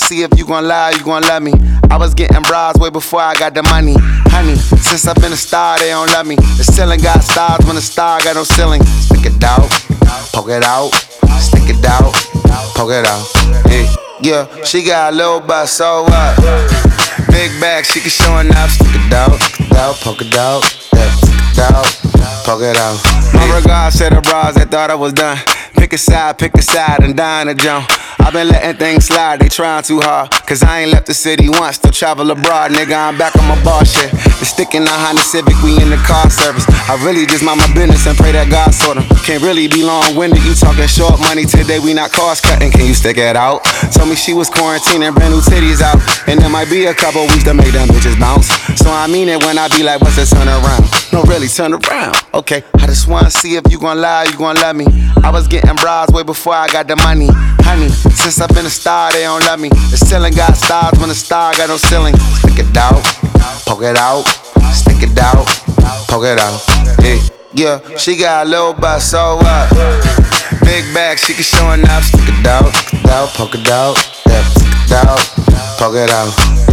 see if you gon' lie, you gon' love me. I was getting bras way before I got the money. Honey, since I've been a star, they don't love me. The ceiling got stars when the star got no ceiling. Stick it out, poke it out, stick it out, poke it out. Yeah, she got a little butt, so what? Big bag, she can show enough. Stick it out, poke it out, yeah, stick it out, poke it out. My regards to the bras that thought I was done. Pick a side, and dine a jump. I've been letting things slide, they trying too hard. Cause I ain't left the city once, still travel abroad. Nigga, I'm back on my bar shit. The stick in the Honda Civic, we in the car service. I really just mind my business and pray that God sort 'em. Can't really be long-winded, you talking short money today, we not cost cutting. Can you stick it out? Told me she was quarantining, brand new titties out. And there might be a couple weeks to make them bitches bounce. So I mean it when I be like, what's the turn around? No, really, turn around. Okay, I just wanna see if you gon' lie, you gon' love me. I was getting bras way before I got the money. Honey, since I've been a star, they don't love me. The ceiling got stars when the star got no ceiling. Stick it out, poke it out, stick it out, poke it out. Yeah, she got a little butt, so what? Big bag, she can show enough. Stick it out, poke it out, yeah, stick it out, poke it out.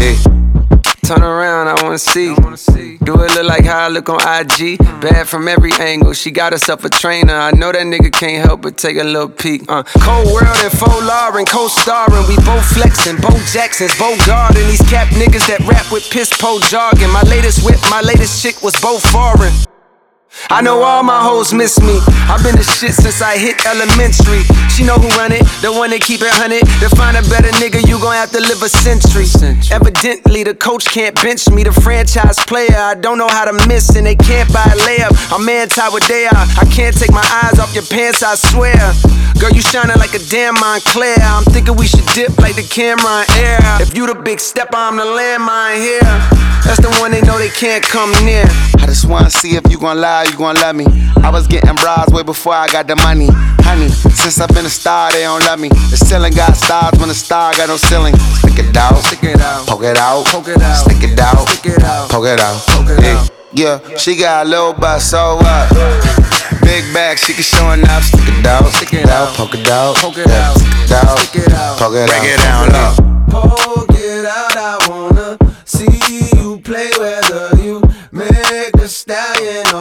Turn around, I wanna see. Do it look like how I look on IG? Bad from every angle, she got herself a trainer. I know that nigga can't help but take a little peek. Cold World and Faux Lauren, co-starring. We both flexing, Bo Jackson's, Bo Garden. These cap niggas that rap with piss po jargon. My latest whip, my latest chick was both foreign. I know all my hoes miss me. I've been the shit since I hit elementary. She know who run it, the one that keep it 100. To find a better nigga, you gon' have to live a century. Evidently, the coach can't bench me. The franchise player, I don't know how to miss, and they can't buy a layup. I'm anti what they are. I can't take my eyes off your pants, I swear. Girl, you shining like a damn Montclair. I'm thinking we should dip like the camera in air. If you the big stepper, I'm the landmine here. That's the one they know they can't come near. I just wanna see if you gon' lie, you gon' love me. I was getting bras way before I got the money. Honey, since I've been a star, they don't love me. The ceiling got stars when the star got no ceiling. Stick it out, poke it out, stick it out, poke it out. Yeah, she got a little butt, so what? Big bag, she can show enough. Stick it out, poke it out, yeah, stick it out, poke it out. Break it down, look. Poke it out, I wanna see you play whether you make a stallion